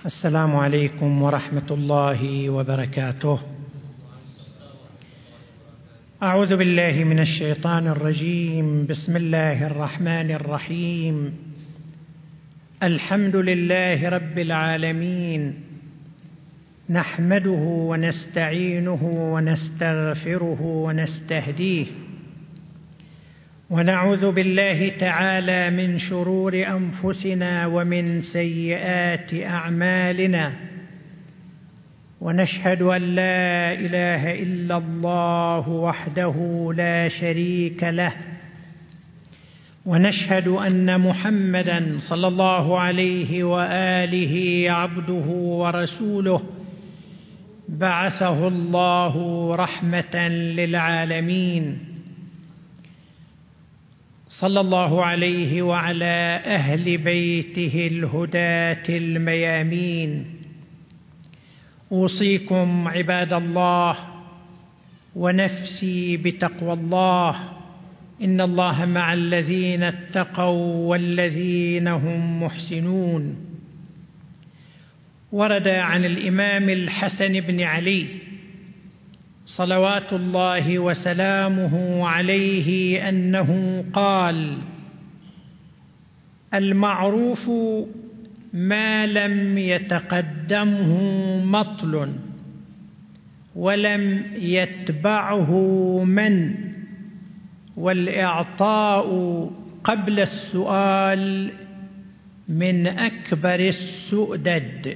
السلام عليكم ورحمة الله وبركاته. أعوذ بالله من الشيطان الرجيم. بسم الله الرحمن الرحيم. الحمد لله رب العالمين، نحمده ونستعينه ونستغفره ونستهديه، ونعوذ بالله تعالى من شرور أنفسنا ومن سيئات أعمالنا، ونشهد أن لا إله إلا الله وحده لا شريك له، ونشهد أن محمدًا صلى الله عليه وآله عبده ورسوله، بعثه الله رحمة للعالمين، صلى الله عليه وعلى أهل بيته الهداة الميامين. أوصيكم عباد الله ونفسي بتقوى الله، إن الله مع الذين اتقوا والذين هم محسنون. ورد عن الإمام الحسن بن علي صلوات الله وسلامه عليه أنه قال: المعروف ما لم يتقدمه مطل ولم يتبعه من، والإعطاء قبل السؤال من أكبر السؤدد.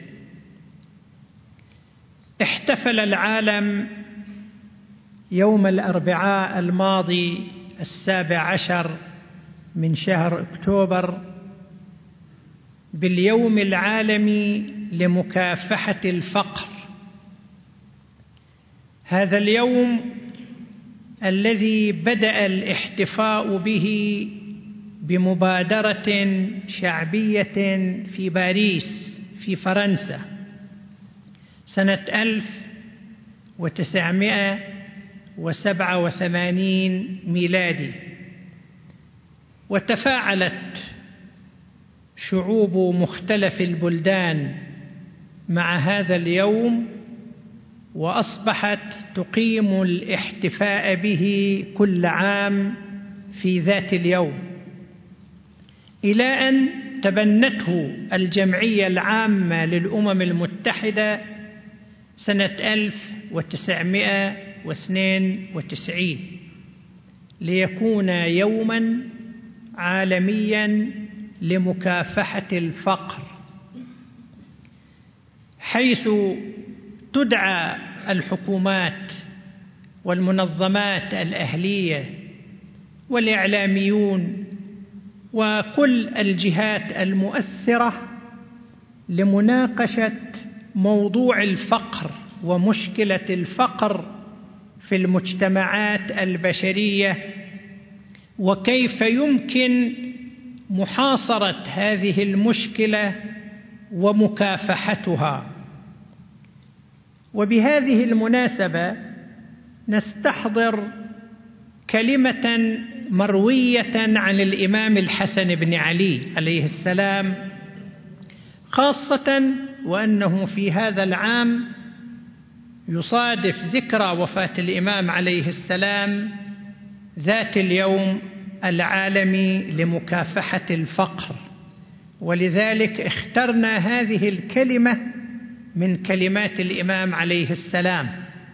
احتفل العالم يوم الأربعاء الماضي 17 من شهر أكتوبر باليوم العالمي لمكافحة الفقر. هذا اليوم الذي بدأ الاحتفاء به بمبادرة شعبية في باريس في فرنسا سنة 1987 ميلادي، وتفاعلت شعوب مختلف البلدان مع هذا اليوم، وأصبحت تقيم الاحتفاء به كل عام في ذات اليوم، إلى أن تبنته الجمعية العامة للأمم المتحدة سنة 1992 ليكون يوماً عالمياً لمكافحة الفقر، حيث تدعى الحكومات والمنظمات الأهلية والإعلاميون وكل الجهات المؤثرة لمناقشة موضوع الفقر ومشكلة الفقر في المجتمعات البشرية، وكيف يمكن محاصرة هذه المشكلة ومكافحتها. وبهذه المناسبة نستحضر كلمة مروية عن الإمام الحسن بن علي عليه السلام، خاصة وأنه في هذا العام يصادف ذكرى وفاة الإمام عليه السلام ذات اليوم العالمي لمكافحة الفقر، ولذلك اخترنا هذه الكلمة من كلمات الإمام عليه السلام.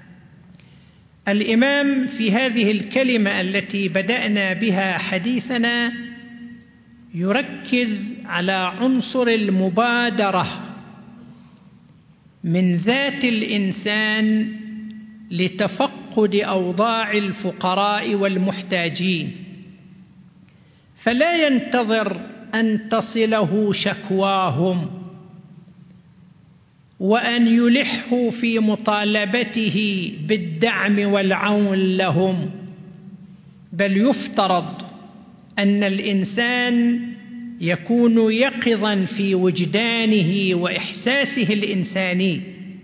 الإمام في هذه الكلمة التي بدأنا بها حديثنا يركز على عنصر المبادرة من ذات الإنسان لتفقد أوضاع الفقراء والمحتاجين، فلا ينتظر أن تصله شكواهم وأن يلحوا في مطالبته بالدعم والعون لهم، بل يفترض أن الإنسان يكون يقظاً في وجدانه وإحساسه الإنساني،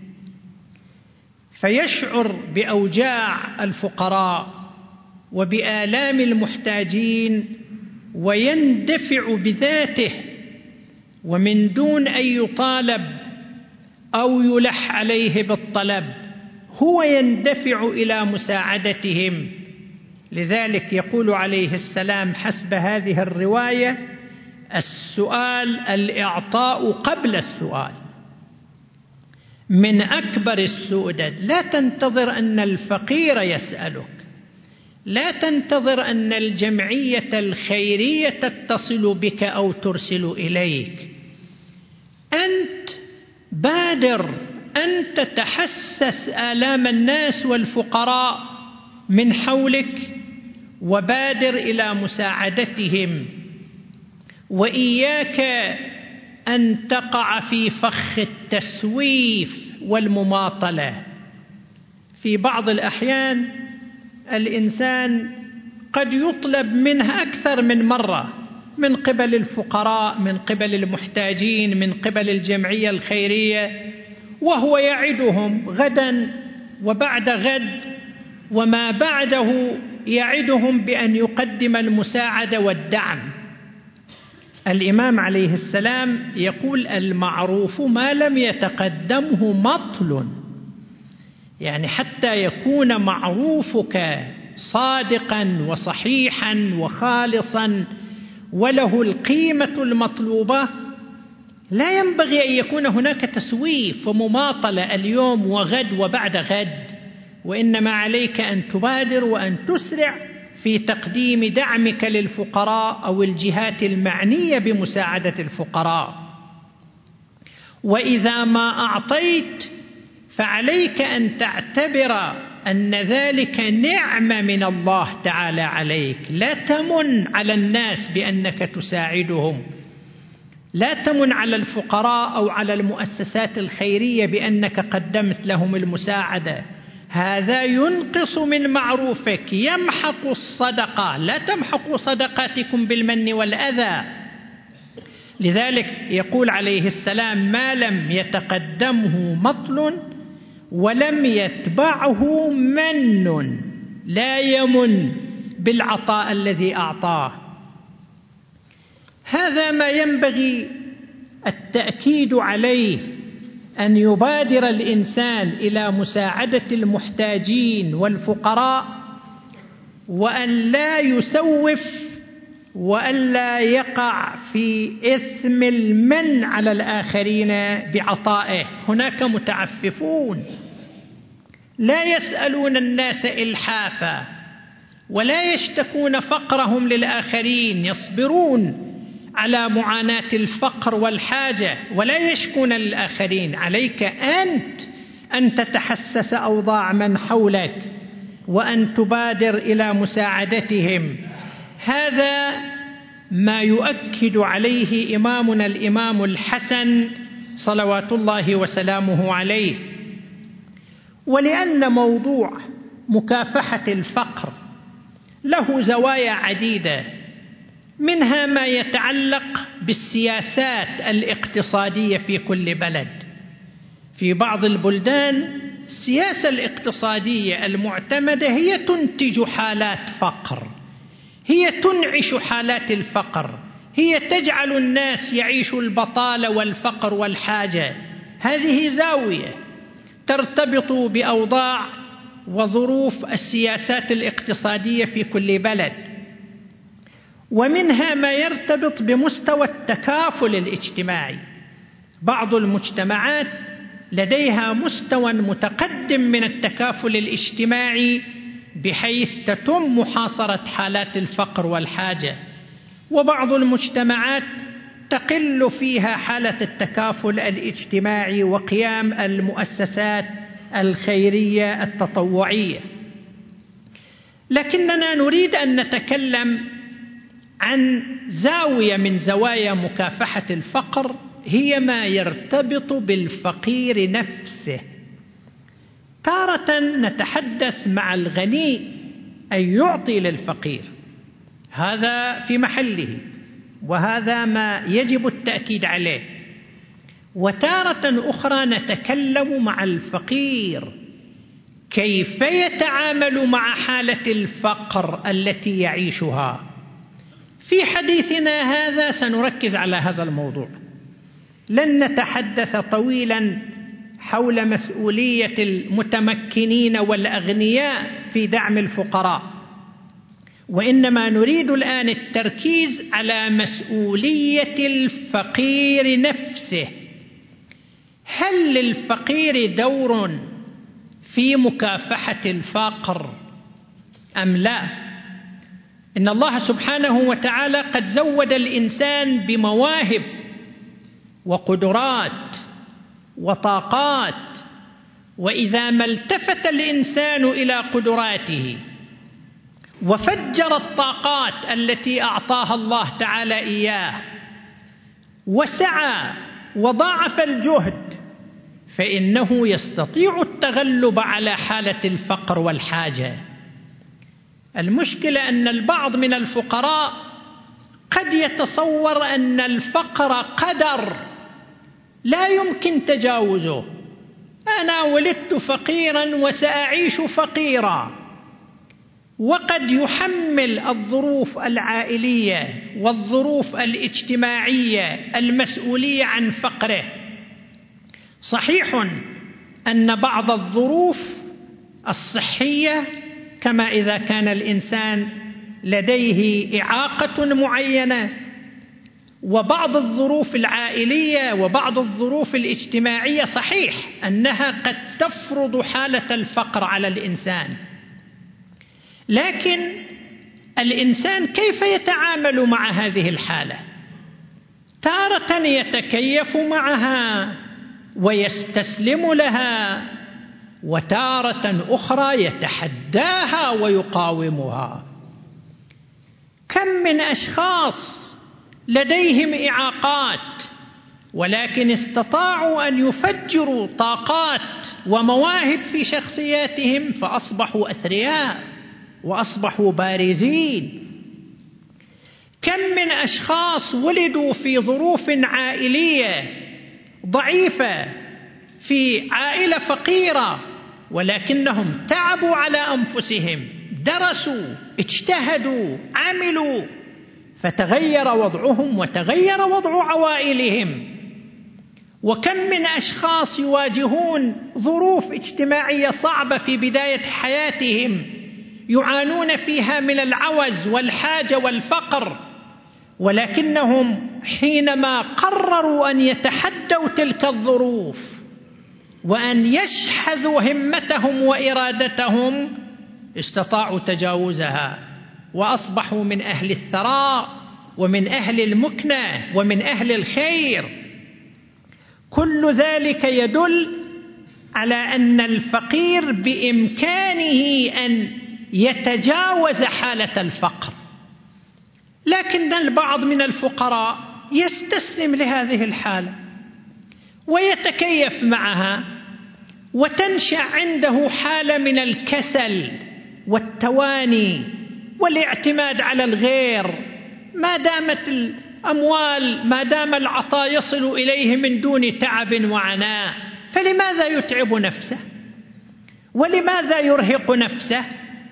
فيشعر بأوجاع الفقراء وبآلام المحتاجين ويندفع بذاته، ومن دون أن يطالب أو يلح عليه بالطلب، هو يندفع إلى مساعدتهم. لذلك يقول عليه السلام حسب هذه الرواية: الإعطاء قبل السؤال من أكبر السؤدد. لا تنتظر أن الفقير يسألك، لا تنتظر أن الجمعية الخيرية تتصل بك أو ترسل إليك. أنت بادر أن تتحسس آلام الناس والفقراء من حولك، وبادر إلى مساعدتهم، وإياك أن تقع في فخ التسويف والمماطلة. في بعض الأحيان الإنسان قد يطلب منه أكثر من مرة من قبل الفقراء، من قبل المحتاجين، من قبل الجمعية الخيرية، وهو يعدهم غدا وبعد غد وما بعده، يعدهم بأن يقدم المساعدة والدعم. الإمام عليه السلام يقول: المعروف ما لم يتقدمه مطل. يعني حتى يكون معروفك صادقا وصحيحا وخالصا وله القيمة المطلوبة، لا ينبغي أن يكون هناك تسويف ومماطلة اليوم وغد وبعد غد، وإنما عليك أن تبادر وأن تسرع في تقديم دعمك للفقراء أو الجهات المعنية بمساعدة الفقراء. وإذا ما أعطيت فعليك أن تعتبر أن ذلك نعمة من الله تعالى عليك. لا تمن على الناس بأنك تساعدهم، لا تمن على الفقراء أو على المؤسسات الخيرية بأنك قدمت لهم المساعدة، هذا ينقص من معروفك، يمحق الصدقة. لا تمحقوا صدقاتكم بالمن والأذى. لذلك يقول عليه السلام: ما لم يتقدمه مطل ولم يتبعه من، لا يمن بالعطاء الذي أعطاه. هذا ما ينبغي التأكيد عليه، أن يبادر الإنسان إلى مساعدة المحتاجين والفقراء، وأن لا يسوف، وأن لا يقع في إثم المن على الآخرين بعطائه. هناك متعففون لا يسألون الناس إلحافا ولا يشتكون فقرهم للآخرين، يصبرون على معاناة الفقر والحاجة ولا يشكون للآخرين. عليك أنت أن تتحسس أوضاع من حولك وأن تبادر إلى مساعدتهم. هذا ما يؤكد عليه إمامنا الإمام الحسن صلوات الله وسلامه عليه. ولأن موضوع مكافحة الفقر له زوايا عديدة، منها ما يتعلق بالسياسات الاقتصادية في كل بلد. في بعض البلدان السياسة الاقتصادية المعتمدة هي تنتج حالات فقر، هي تنعش حالات الفقر، هي تجعل الناس يعيشوا البطالة والفقر والحاجة. هذه زاوية ترتبط بأوضاع وظروف السياسات الاقتصادية في كل بلد. ومنها ما يرتبط بمستوى التكافل الاجتماعي. بعض المجتمعات لديها مستوى متقدم من التكافل الاجتماعي بحيث تتم محاصرة حالات الفقر والحاجة، وبعض المجتمعات تقل فيها حالة التكافل الاجتماعي وقيام المؤسسات الخيرية التطوعية. لكننا نريد أن نتكلم عن زاوية من زوايا مكافحة الفقر، هي ما يرتبط بالفقير نفسه. تارة نتحدث مع الغني أن يعطي للفقير، هذا في محله وهذا ما يجب التأكيد عليه. وتارة أخرى نتكلم مع الفقير كيف يتعامل مع حالة الفقر التي يعيشها. في حديثنا هذا سنركز على هذا الموضوع، لن نتحدث طويلا حول مسؤولية المتمكنين والأغنياء في دعم الفقراء، وإنما نريد الآن التركيز على مسؤولية الفقير نفسه. هل للفقير دور في مكافحة الفقر أم لا؟ إن الله سبحانه وتعالى قد زود الإنسان بمواهب وقدرات وطاقات، وإذا ما التفت الإنسان إلى قدراته وفجر الطاقات التي أعطاها الله تعالى إياه وسعى وضاعف الجهد، فإنه يستطيع التغلب على حالة الفقر والحاجة. المشكلة أن البعض من الفقراء قد يتصور أن الفقر قدر لا يمكن تجاوزه، أنا ولدت فقيرا وسأعيش فقيرا، وقد يحمل الظروف العائلية والظروف الاجتماعية المسؤولية عن فقره. صحيح أن بعض الظروف الصحية، كما إذا كان الإنسان لديه إعاقة معينة، وبعض الظروف العائلية وبعض الظروف الاجتماعية، صحيح أنها قد تفرض حالة الفقر على الإنسان، لكن الإنسان كيف يتعامل مع هذه الحالة؟ تارة يتكيف معها ويستسلم لها، وتارة أخرى يتحداها ويقاومها. كم من أشخاص لديهم إعاقات ولكن استطاعوا أن يفجروا طاقات ومواهب في شخصياتهم فأصبحوا أثرياء وأصبحوا بارزين. كم من أشخاص ولدوا في ظروف عائلية ضعيفة، في عائلة فقيرة، ولكنهم تعبوا على أنفسهم، درسوا، اجتهدوا، عملوا، فتغير وضعهم وتغير وضع عوائلهم. وكم من أشخاص يواجهون ظروف اجتماعية صعبة في بداية حياتهم، يعانون فيها من العوز والحاجة والفقر، ولكنهم حينما قرروا أن يتحدوا تلك الظروف وأن يشحذوا همتهم وإرادتهم استطاعوا تجاوزها، وأصبحوا من أهل الثراء ومن أهل المكنة ومن أهل الخير. كل ذلك يدل على أن الفقير بإمكانه أن يتجاوز حالة الفقر، لكن البعض من الفقراء يستسلم لهذه الحالة ويتكيف معها، وتنشأ عنده حالة من الكسل والتواني والاعتماد على الغير. ما دامت الأموال، ما دام العطاء يصل إليه من دون تعب وعناء، فلماذا يتعب نفسه ولماذا يرهق نفسه؟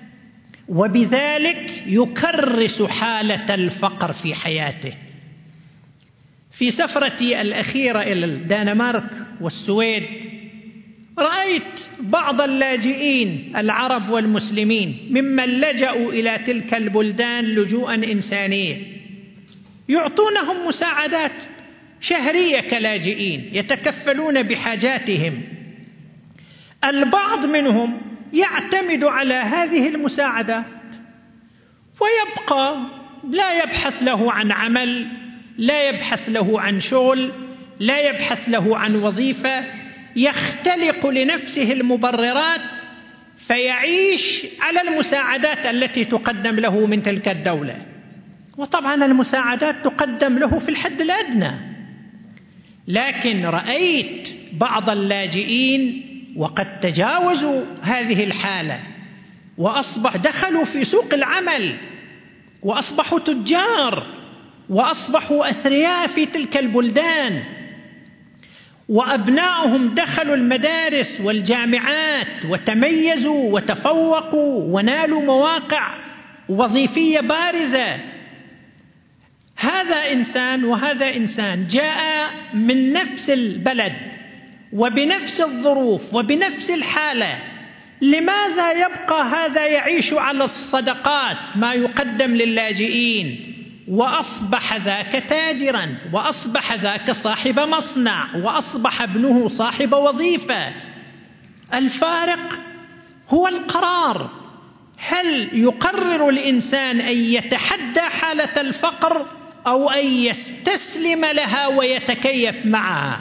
وبذلك يكرس حالة الفقر في حياته. في سفرتي الأخيرة إلى الدنمارك والسويد رأيت بعض اللاجئين العرب والمسلمين ممن لجأوا إلى تلك البلدان لجوءا إنسانيا، يعطونهم مساعدات شهرية كلاجئين، يتكفلون بحاجاتهم. البعض منهم يعتمد على هذه المساعدات ويبقى لا يبحث له عن عمل، لا يبحث له عن شغل، لا يبحث له عن وظيفة، يختلق لنفسه المبررات فيعيش على المساعدات التي تقدم له من تلك الدولة. وطبعا المساعدات تقدم له في الحد الأدنى، لكن رأيت بعض اللاجئين وقد تجاوزوا هذه الحالة دخلوا في سوق العمل وأصبحوا تجار وأصبحوا أثرياء في تلك البلدان، وأبنائهم دخلوا المدارس والجامعات وتميزوا وتفوقوا ونالوا مواقع وظيفية بارزة. هذا إنسان وهذا إنسان جاء من نفس البلد وبنفس الظروف وبنفس الحالة، لماذا يبقى هذا يعيش على الصدقات ما يقدم للاجئين، وأصبح ذاك تاجرا، وأصبح ذاك صاحب مصنع، وأصبح ابنه صاحب وظيفة؟ الفارق هو القرار. هل يقرر الإنسان أن يتحدى حالة الفقر أو أن يستسلم لها ويتكيف معها؟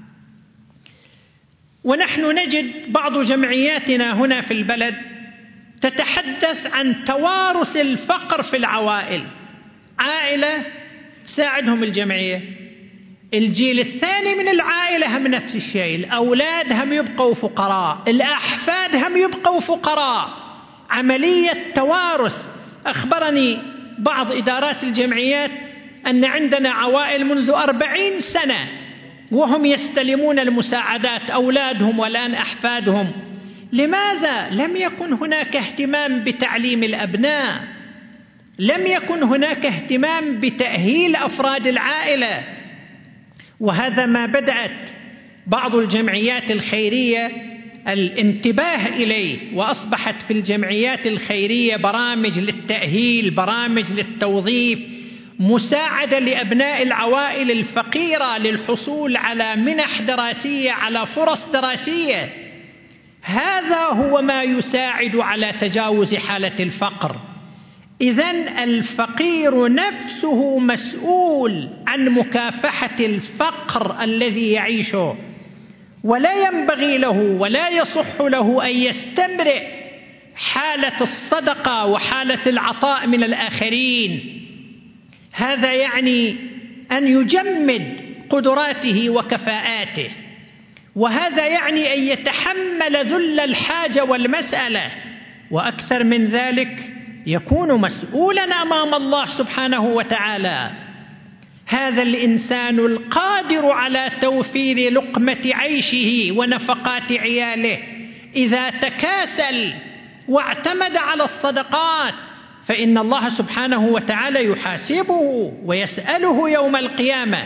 ونحن نجد بعض جمعياتنا هنا في البلد تتحدث عن توارث الفقر في العوائل. عائلة ساعدهم الجمعية، الجيل الثاني من العائلة هم نفس الشيء، الأولاد هم يبقوا فقراء، الأحفاد هم يبقوا فقراء. عملية توارث. أخبرني بعض إدارات الجمعيات أن عندنا عوائل منذ 40 سنة وهم يستلمون المساعدات، أولادهم والآن أحفادهم. لماذا؟ لم يكن هناك اهتمام بتعليم الأبناء، لم يكن هناك اهتمام بتأهيل أفراد العائلة. وهذا ما بدأت بعض الجمعيات الخيرية الانتباه إليه، وأصبحت في الجمعيات الخيرية برامج للتأهيل، برامج للتوظيف، مساعدة لأبناء العوائل الفقيرة للحصول على منح دراسية، على فرص دراسية. هذا هو ما يساعد على تجاوز حالة الفقر. إذن الفقير نفسه مسؤول عن مكافحة الفقر الذي يعيشه، ولا ينبغي له ولا يصح له أن يستمرئ حالة الصدقة وحالة العطاء من الآخرين. هذا يعني أن يجمد قدراته وكفاءاته، وهذا يعني أن يتحمل ذل الحاجة والمسألة، وأكثر من ذلك يكون مسؤولا أمام الله سبحانه وتعالى. هذا الإنسان القادر على توفير لقمة عيشه ونفقات عياله إذا تكاسل واعتمد على الصدقات فإن الله سبحانه وتعالى يحاسبه ويسأله يوم القيامة.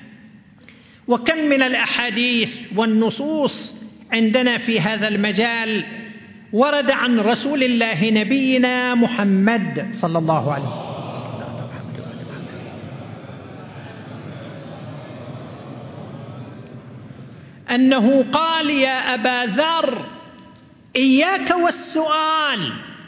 وكم من الأحاديث والنصوص عندنا في هذا المجال ورد عن رسول الله نبينا محمد صلى الله عليه وسلم أنه قال: يا أبا ذر، إياك والسؤال،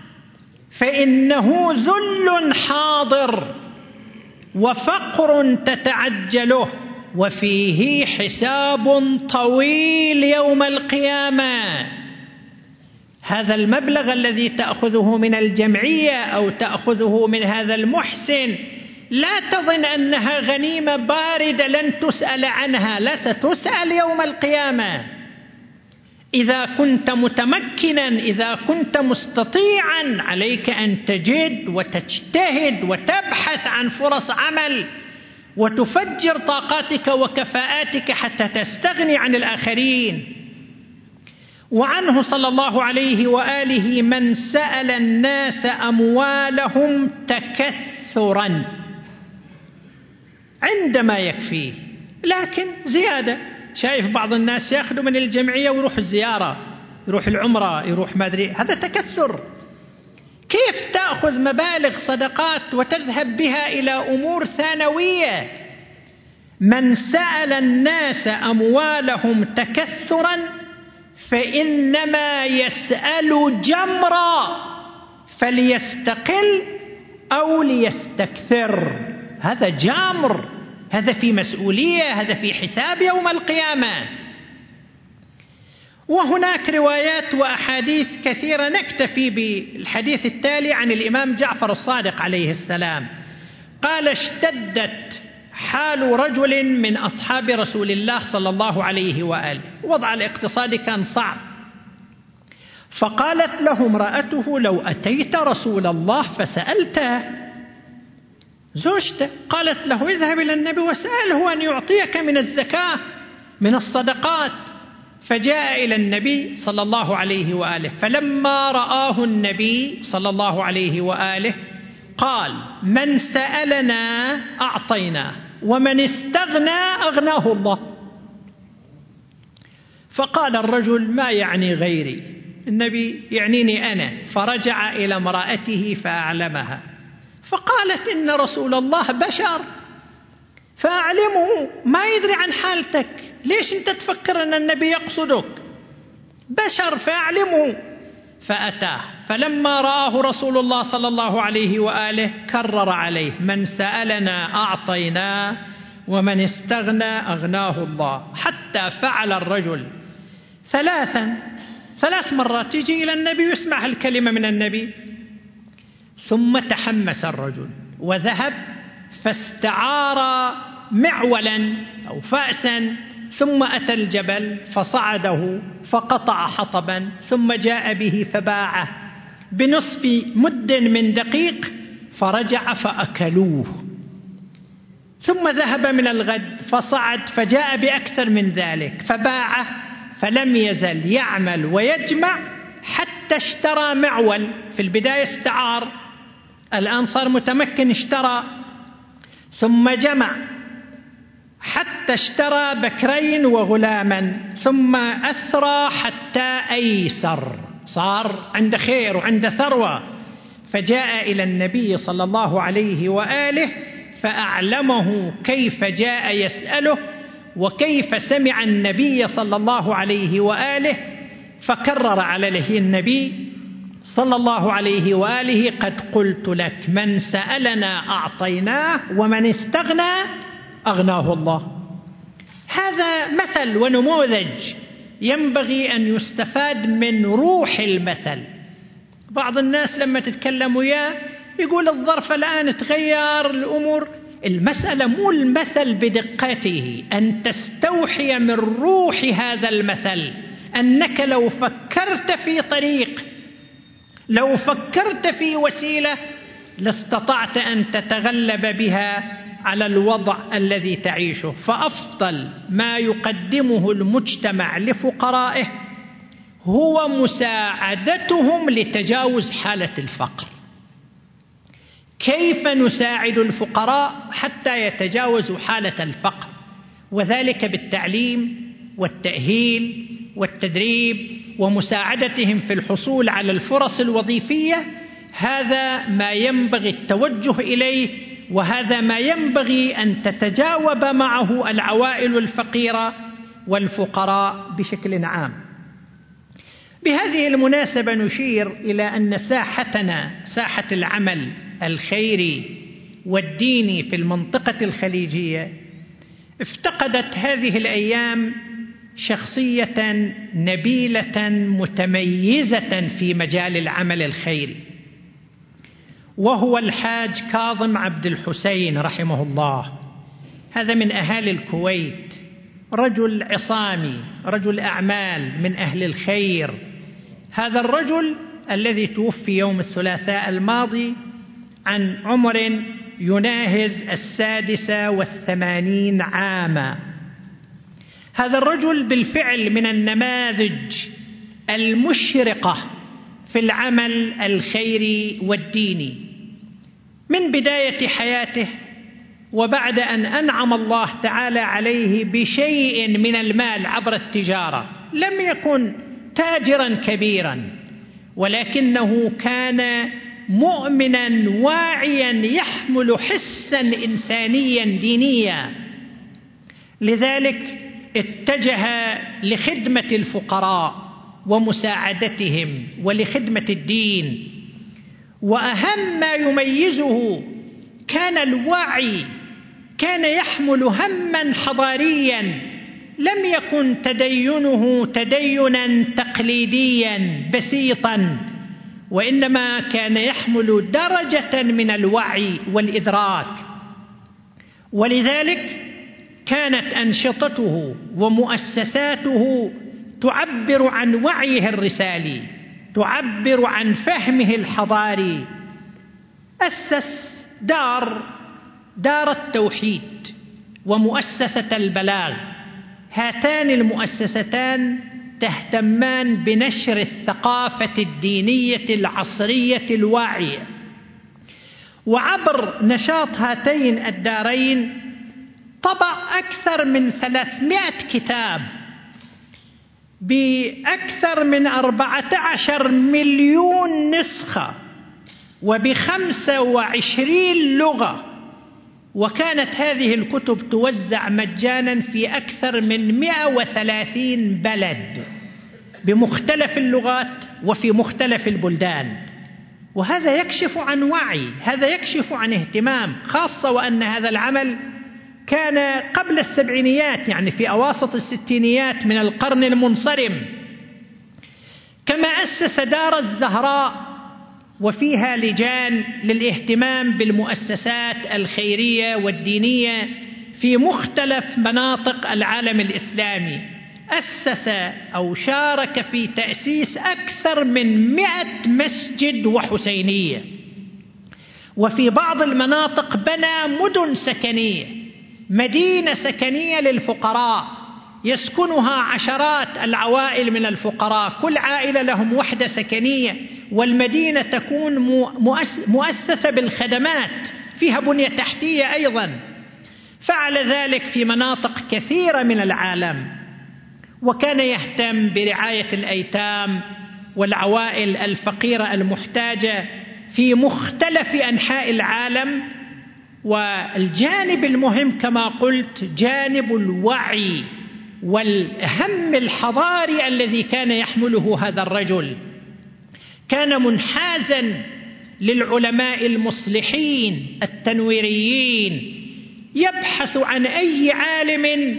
فإنه ذل حاضر وفقر تتعجله، وفيه حساب طويل يوم القيامة. هذا المبلغ الذي تأخذه من الجمعية أو تأخذه من هذا المحسن لا تظن أنها غنيمة باردة لن تسأل عنها، لا، ستسأل يوم القيامة. إذا كنت متمكنا، إذا كنت مستطيعا، عليك أن تجد وتجتهد وتبحث عن فرص عمل وتفجر طاقاتك وكفاءاتك حتى تستغني عن الآخرين. وعنه صلى الله عليه وآله: من سأل الناس أموالهم تكثرا عندما يكفيه، لكن زيادة. شايف بعض الناس يأخذوا من الجمعية ويروح الزيارة، يروح العمرة، يروح ما أدري، هذا تكثر. كيف تأخذ مبالغ صدقات وتذهب بها إلى أمور ثانوية؟ من سأل الناس أموالهم تكثرا فإنما يسأل جمرا، فليستقل أو ليستكثر. هذا جامر، هذا في مسؤولية، هذا في حساب يوم القيامة. وهناك روايات وأحاديث كثيرة، نكتفي بالحديث التالي عن الإمام جعفر الصادق عليه السلام. قال: اشتدت حال رجل من أصحاب رسول الله صلى الله عليه وآله، وضع الاقتصادي كان صعب، فقالت له امرأته: لو أتيت رسول الله فسألته. زوجته قالت له: اذهب إلى النبي واسأله أن يعطيك من الزكاة من الصدقات. فجاء إلى النبي صلى الله عليه وآله، فلما رآه النبي صلى الله عليه وآله قال: من سألنا أعطيناه، ومن استغنى أغناه الله. فقال الرجل: ما يعني غيري، النبي يعنيني أنا. فرجع إلى امرأته فأعلمها، فقالت: إن رسول الله بشر فأعلمه، ما يدري عن حالتك، ليش أنت تفكر أن النبي يقصدك؟ بشر فأعلمه. فأتاه، فلما رآه رسول الله صلى الله عليه وآله كرر عليه: من سألنا أعطيناه ومن استغنى أغناه الله، حتى فعل الرجل 3 مرات يجي إلى النبي ويسمع الكلمة من النبي. ثم تحمس الرجل وذهب فاستعار معولا أو فأسا، ثم أتى الجبل فصعده فقطع حطبا، ثم جاء به فباعه بنصف مد من دقيق، فرجع فأكلوه. ثم ذهب من الغد فصعد فجاء بأكثر من ذلك فباعه، فلم يزل يعمل ويجمع حتى اشترى معول. في البداية استعار، الآن صار متمكن، اشترى ثم جمع حتى اشترى بكرين وغلاما، ثم أسرى حتى أيسر، صار عنده خير وعنده ثروة. فجاء إلى النبي صلى الله عليه وآله فأعلمه كيف جاء يسأله وكيف سمع النبي صلى الله عليه وآله، فكرر عليه النبي صلى الله عليه وآله: قد قلت لك من سألنا أعطيناه ومن استغنى أغناه الله. هذا مثل ونموذج ينبغي أن يستفاد من روح المثل. بعض الناس لما تتكلم وياه يقول الظرف الآن تغير الأمور. المسألة مو المثل بدقته، أن تستوحي من روح هذا المثل، أنك لو فكرت في طريق، لو فكرت في وسيلة، لاستطعت أن تتغلب بها على الوضع الذي تعيشه. فأفضل ما يقدمه المجتمع لفقرائه هو مساعدتهم لتجاوز حالة الفقر. كيف نساعد الفقراء حتى يتجاوزوا حالة الفقر؟ وذلك بالتعليم والتأهيل والتدريب ومساعدتهم في الحصول على الفرص الوظيفية. هذا ما ينبغي التوجه إليه، وهذا ما ينبغي أن تتجاوب معه العوائل الفقيرة والفقراء بشكل عام. بهذه المناسبة نشير إلى أن ساحتنا، ساحة العمل الخيري والديني في المنطقة الخليجية، افتقدت هذه الأيام شخصية نبيلة متميزة في مجال العمل الخيري، وهو الحاج كاظم عبد الحسين رحمه الله. هذا من أهالي الكويت، رجل عصامي، رجل أعمال من أهل الخير. هذا الرجل الذي توفي يوم الثلاثاء الماضي عن عمر يناهز 86 عاما. هذا الرجل بالفعل من النماذج المشرقة في العمل الخيري والديني من بداية حياته، وبعد أن أنعم الله تعالى عليه بشيء من المال عبر التجارة. لم يكن تاجرا كبيرا، ولكنه كان مؤمنا واعيا يحمل حسا إنسانيا دينيا. لذلك اتجه لخدمة الفقراء ومساعدتهم ولخدمة الدين. وأهم ما يميزه كان الوعي، كان يحمل هما حضاريا، لم يكن تدينه تدينا تقليديا بسيطا، وإنما كان يحمل درجة من الوعي والإدراك. ولذلك كانت أنشطته ومؤسساته تعبر عن وعيه الرسالي، تعبر عن فهمه الحضاري. أسس دار التوحيد ومؤسسة البلاغ. هاتان المؤسستان تهتمان بنشر الثقافة الدينية العصرية الواعية. وعبر نشاط هاتين الدارين طبع أكثر من 300 كتاب بأكثر من 14 مليون نسخة وب25 لغة، وكانت هذه الكتب توزع مجانا في أكثر من 130 بلد بمختلف اللغات وفي مختلف البلدان. وهذا يكشف عن وعي، هذا يكشف عن اهتمام، خاصة وأن هذا العمل كان قبل السبعينيات، يعني في أواسط الستينيات من القرن المنصرم. كما أسس دار الزهراء وفيها لجان للاهتمام بالمؤسسات الخيرية والدينية في مختلف مناطق العالم الإسلامي. أسس أو شارك في تأسيس أكثر من 100 مسجد وحسينية، وفي بعض المناطق بنى مدن سكنية، مدينة سكنية للفقراء يسكنها عشرات العوائل من الفقراء، كل عائلة لهم وحدة سكنية، والمدينة تكون مؤسسة بالخدمات، فيها بنية تحتية أيضا. فعل ذلك في مناطق كثيرة من العالم، وكان يهتم برعاية الأيتام والعوائل الفقيرة المحتاجة في مختلف أنحاء العالم. والجانب المهم كما قلت جانب الوعي والهم الحضاري الذي كان يحمله هذا الرجل. كان منحازا للعلماء المصلحين التنويريين، يبحث عن أي عالم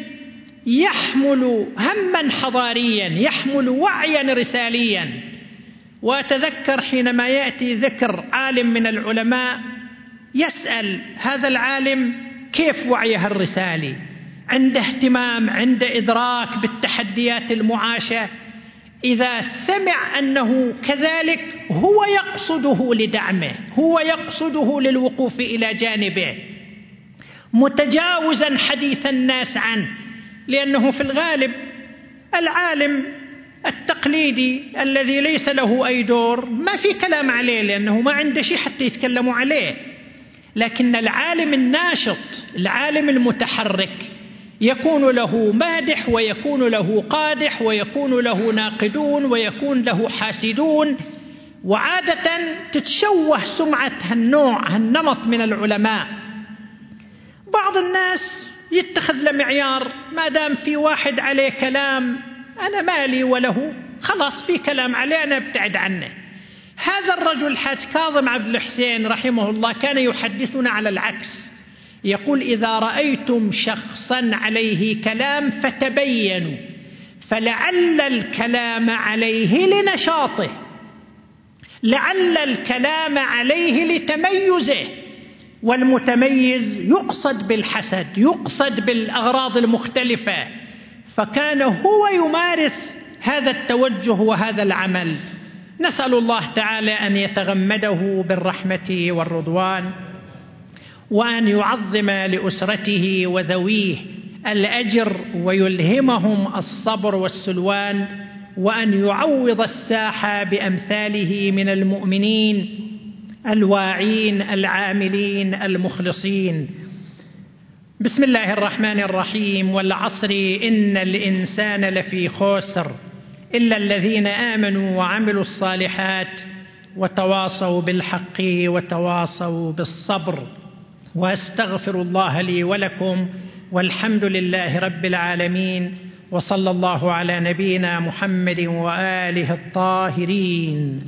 يحمل هما حضاريا، يحمل وعيا رساليا. وأتذكر حينما يأتي ذكر عالم من العلماء يسأل هذا العالم كيف وعيه الرسالي، عنده اهتمام، عنده إدراك بالتحديات المعاشة. إذا سمع أنه كذلك هو يقصده لدعمه، هو يقصده للوقوف إلى جانبه، متجاوزا حديث الناس عنه. لأنه في الغالب العالم التقليدي الذي ليس له أي دور ما في كلام عليه، لأنه ما عنده شيء حتى يتكلموا عليه. لكن العالم الناشط، العالم المتحرك، يكون له مادح ويكون له قادح ويكون له ناقدون ويكون له حاسدون، وعادة تتشوه سمعة هالنوع هالنمط من العلماء. بعض الناس يتخذ له معيار، ما دام في واحد عليه كلام أنا مالي وله، خلاص في كلام عليه أنا ابتعد عنه. هذا الرجل حاج كاظم عبد الحسين رحمه الله كان يحدثنا على العكس، يقول إذا رأيتم شخصا عليه كلام فتبينوا، فلعل الكلام عليه لنشاطه، لعل الكلام عليه لتميزه، والمتميز يقصد بالحسد، يقصد بالأغراض المختلفة. فكان هو يمارس هذا التوجه وهذا العمل. نسأل الله تعالى أن يتغمده بالرحمة والرضوان، وأن يعظم لأسرته وذويه الأجر ويلهمهم الصبر والسلوان، وأن يعوض الساحة بأمثاله من المؤمنين الواعين العاملين المخلصين. بسم الله الرحمن الرحيم. والعصر إن الإنسان لفي خسر إلا الذين آمنوا وعملوا الصالحات وتواصوا بالحق وتواصوا بالصبر. وأستغفر الله لي ولكم، والحمد لله رب العالمين، وصلى الله على نبينا محمد وآله الطاهرين.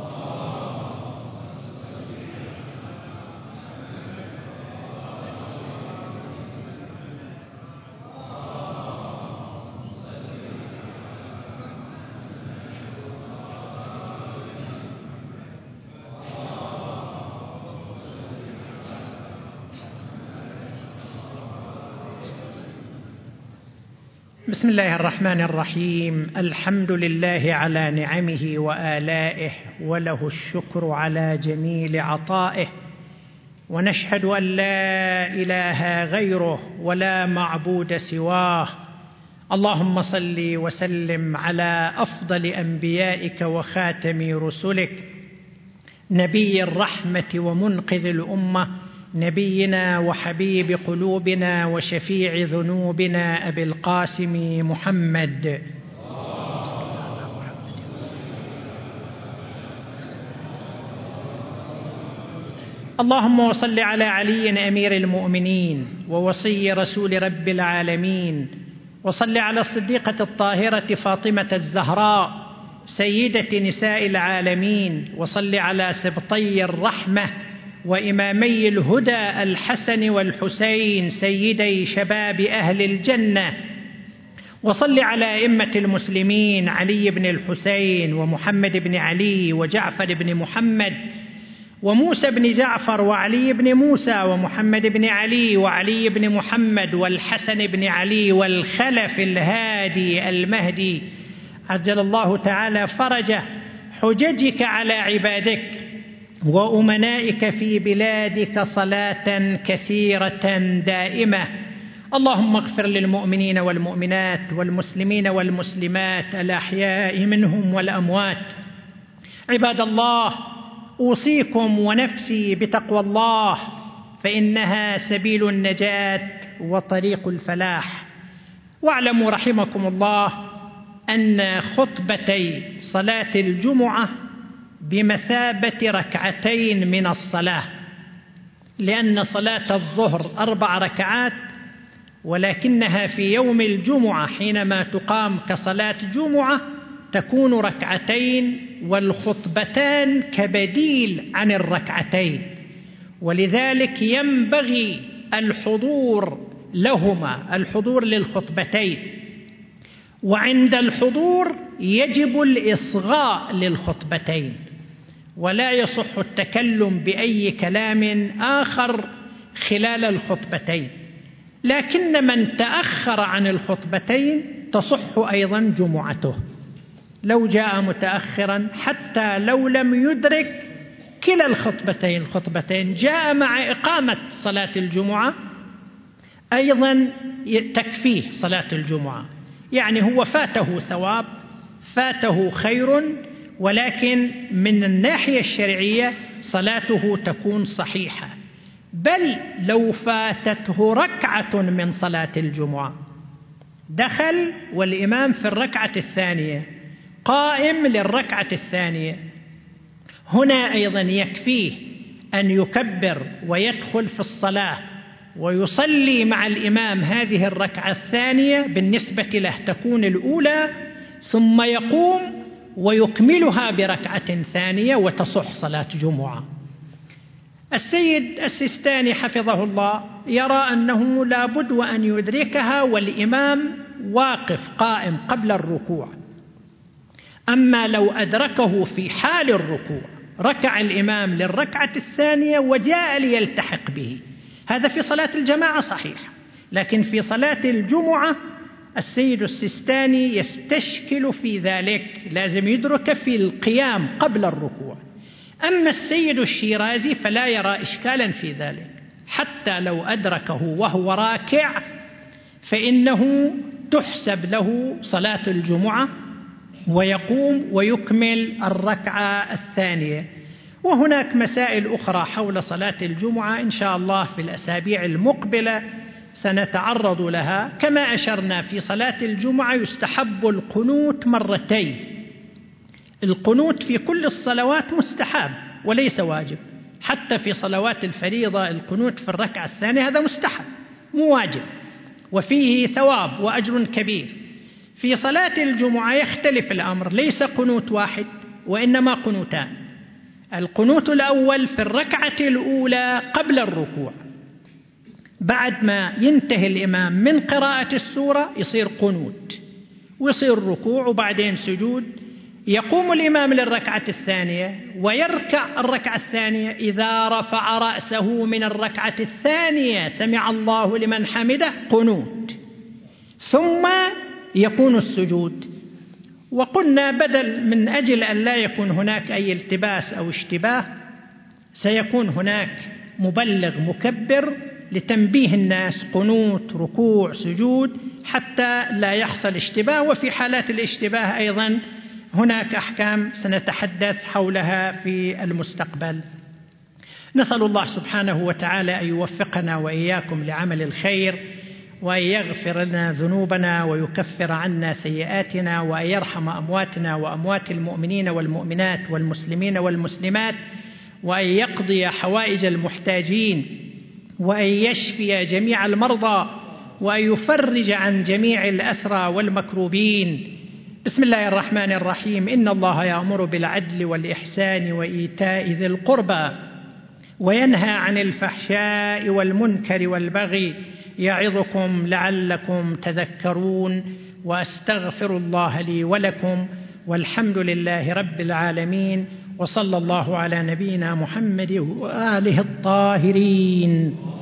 بسم الله الرحمن الرحيم. الحمد لله على نعمه وآلائه، وله الشكر على جميل عطائه، ونشهد أن لا إله غيره ولا معبود سواه. اللهم صل وسلم على أفضل أنبيائك وخاتم رسلك، نبي الرحمة ومنقذ الأمة، نبينا وحبيب قلوبنا وشفيع ذنوبنا أبي القاسم محمد اللهم وصل على علي أمير المؤمنين ووصي رسول رب العالمين، وصل على الصديقة الطاهرة فاطمة الزهراء سيدة نساء العالمين، وصل على سبطي الرحمة وإمامي الهدى الحسن والحسين سيدي شباب أهل الجنة، وصل على أئمة المسلمين علي بن الحسين ومحمد بن علي وجعفر بن محمد وموسى بن جعفر وعلي بن موسى ومحمد بن علي وعلي بن محمد والحسن بن علي والخلف الهادي المهدي عجل الله تعالى فرجه، حججك على عبادك وأمنائك في بلادك صلاة كثيرة دائمة. اللهم اغفر للمؤمنين والمؤمنات والمسلمين والمسلمات الأحياء منهم والأموات. عباد الله، أوصيكم ونفسي بتقوى الله، فإنها سبيل النجاة وطريق الفلاح. واعلموا رحمكم الله أن خطبتي صلاة الجمعة بمثابة ركعتين من الصلاة، لأن صلاة الظهر 4 ركعات، ولكنها في يوم الجمعة حينما تقام كصلاة جمعة تكون ركعتين، والخطبتان كبديل عن الركعتين، ولذلك ينبغي الحضور لهما، الحضور للخطبتين، وعند الحضور يجب الإصغاء للخطبتين، ولا يصح التكلم بأي كلام آخر خلال الخطبتين. لكن من تأخر عن الخطبتين تصح أيضا جمعته، لو جاء متأخرا حتى لو لم يدرك كلا الخطبتين جاء مع إقامة صلاة الجمعة أيضا تكفيه صلاة الجمعة، يعني هو فاته ثواب، فاته خير، ولكن من الناحية الشرعية صلاته تكون صحيحة. بل لو فاتته ركعة من صلاة الجمعة، دخل والإمام في الركعة الثانية قائم للركعة الثانية، هنا أيضا يكفيه أن يكبر ويدخل في الصلاة ويصلي مع الإمام هذه الركعة الثانية بالنسبة له تكون الأولى، ثم يقوم ويكملها بركعة ثانية وتصح صلاة جمعة. السيد السيستاني حفظه الله يرى أنه لا بد وأن يدركها والإمام واقف قائم قبل الركوع، أما لو أدركه في حال الركوع ركع الإمام للركعة الثانية وجاء ليلتحق به، هذا في صلاة الجماعة صحيح، لكن في صلاة الجمعة السيد السيستاني يستشكل في ذلك، لازم يدرك في القيام قبل الركوع. أما السيد الشيرازي فلا يرى إشكالا في ذلك، حتى لو أدركه وهو راكع فإنه تحسب له صلاة الجمعة ويقوم ويكمل الركعة الثانية. وهناك مسائل أخرى حول صلاة الجمعة إن شاء الله في الأسابيع المقبلة سنتعرض لها. كما أشرنا في صلاة الجمعة يستحب القنوت مرتين، القنوت في كل الصلوات مستحب وليس واجب، حتى في صلوات الفريضة القنوت في الركعة الثانية هذا مستحب مو واجب، وفيه ثواب وأجر كبير. في صلاة الجمعة يختلف الأمر، ليس قنوت واحد وإنما قنوتان. القنوت الأول في الركعة الأولى قبل الركوع، بعد ما ينتهي الإمام من قراءة السورة يصير قنوت ويصير ركوع وبعدين سجود، يقوم الإمام للركعة الثانية ويركع الركعة الثانية، إذا رفع رأسه من الركعة الثانية سمع الله لمن حمده قنوت، ثم يكون السجود. وقلنا بدل من أجل أن لا يكون هناك أي التباس أو اشتباه سيكون هناك مبلغ مكبر لتنبيه الناس قنوت ركوع سجود حتى لا يحصل اشتباه. وفي حالات الاشتباه أيضا هناك أحكام سنتحدث حولها في المستقبل. نسأل الله سبحانه وتعالى أن يوفقنا وإياكم لعمل الخير، وأن يغفر لنا ذنوبنا ويكفر عنا سيئاتنا، وأن يرحم أمواتنا وأموات المؤمنين والمؤمنات والمسلمين والمسلمات، وأن يقضي حوائج المحتاجين، وأن يشفي جميع المرضى، وأن يفرج عن جميع الأسرى والمكروبين. بسم الله الرحمن الرحيم. إن الله يأمر بالعدل والإحسان وإيتاء ذي القربى وينهى عن الفحشاء والمنكر والبغي يعظكم لعلكم تذكرون. وأستغفر الله لي ولكم، والحمد لله رب العالمين، وصلى الله على نبينا محمد وآله الطاهرين.